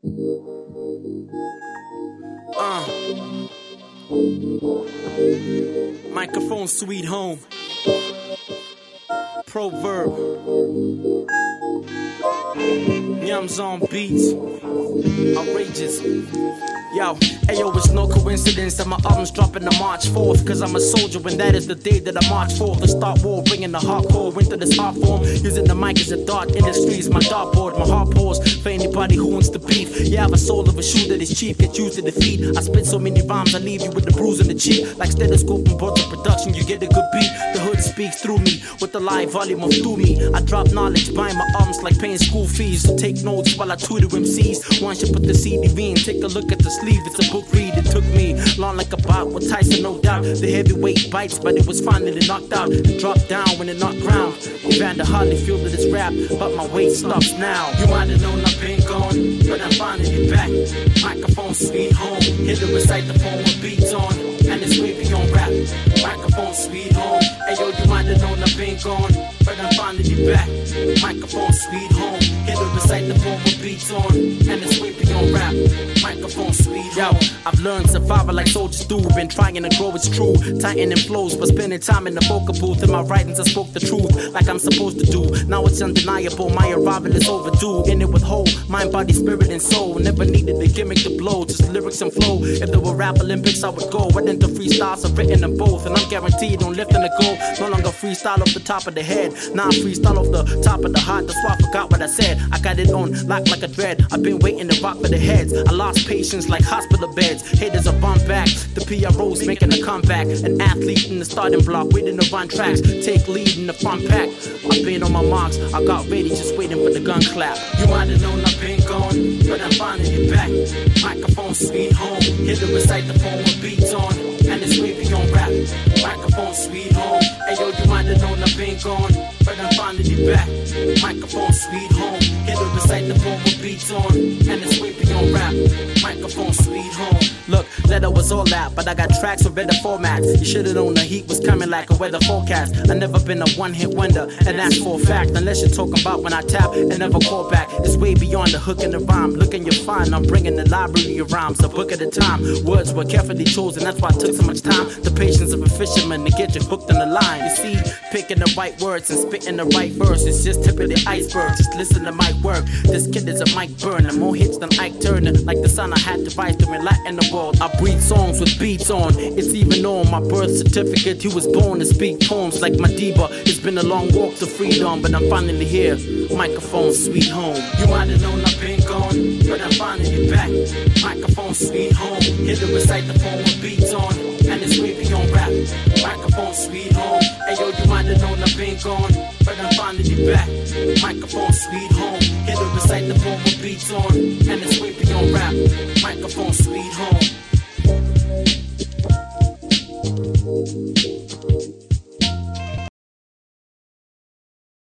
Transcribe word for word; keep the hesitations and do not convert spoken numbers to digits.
Uh. Microphone sweet home. Proverb. Yums on beats. Outrageous. Yo, ayo, it's no coincidence that my album's dropping on March fourth. Cause I'm a soldier and that is the day that I march forth. To start war, bringing the hardcore into this art form. Using the mic as a dart in the streets, my dartboard, my heart pours for anybody who wants to beef. Yeah, I have a soul of a shoe that is cheap, get used to defeat. I spit so many rhymes, I leave you with the bruise in the cheek. Like stethoscope and boards of production, you get a good beat. The hood speaks through me with the live volume of through me. I drop knowledge, buying my albums like paying school fees. So take notes while I tutor M Cs. Once you put the C D in, take a look at the sleeve. It's a book read. It took me long like a bot with Tyson, no doubt. The heavyweight bites, but it was finally knocked out and dropped down when it knocked ground. Evander Holyfield of this rap, but my weight stops now. You might have known I've been gone, but I'm finally back. Microphone sweet home, here to recite the poem with beats on, and it's way beyond rap. Microphone sweet home, ayo, you might have known I've been gone, but I'm finally back. Microphone sweet home, here to recite the poem with beats on, and it's way beyond rap. Microphone sweet home. Yo, I've learned survival like soldiers do. Been trying to grow, it's true. Tightening flows, but spending time in the vocal booth. In my writings, I spoke the truth like I'm supposed to do. Now it's undeniable, my arrival is overdue. In it with whole mind, body, spirit, and soul. Never needed a gimmick to blow, just lyrics and flow. If there were rap Olympics, I would go. Right into freestyles, I've written them both, and I'm guaranteed on lifting the goal. No longer freestyle off the top of the head. Now I freestyle off the top of the heart. That's why I forgot what I said. I got it on lock like a dread. I've been waiting to rock for the heads. I lost patience like hospital beds. Haters are bump back. The P R O's making a comeback. An athlete in the starting block, waiting to run tracks. Take lead in the front pack. I've been on my marks. I got ready, just waiting for the gun clap. You might have known I've been gone, but I'm finally back. Microphone sweet home, here to recite the poem with beats on, and it's way beyond rap. Microphone sweet home, ayo, you might have known I've been gone, but I'm finally back. Microphone sweet home, here to recite the poem with beats on, and it's way beyond rap. Microphone sweet home. Look, letter was all that, but I got tracks with better formats. You should've known the heat was coming like a weather forecast. I never been a one-hit wonder, and that's for a fact. Unless you're talking about when I tap and never call back. It's way beyond the hook and the rhyme. Looking you fine, I'm bringing the library of rhymes, a book at a time. Words were carefully chosen, that's why it took so much time. The patience of a fisherman to get you hooked on the line. You see, picking the right words and spitting the right verse is just tip of the iceberg. Just listen to my work. This kid is a Mike Burner, more hits than Ike Turner. Like the sun I had to rise to enlighten the world. I breathe songs with beats on. It's even on my birth certificate. He was born to speak poems like Madiba. It's been a long walk to freedom, but I'm finally here. Microphone sweet home. You might have known I've been gone, but I'm finally back. Microphone sweet home, here to recite the poem with beats on, and it's way beyond rap. Microphone sweet home, ayo, you might have known I've been gone, but I'm finally back. Microphone sweet home, here to recite the poem with beats on, and it's way beyond rap. Microphone sweet home.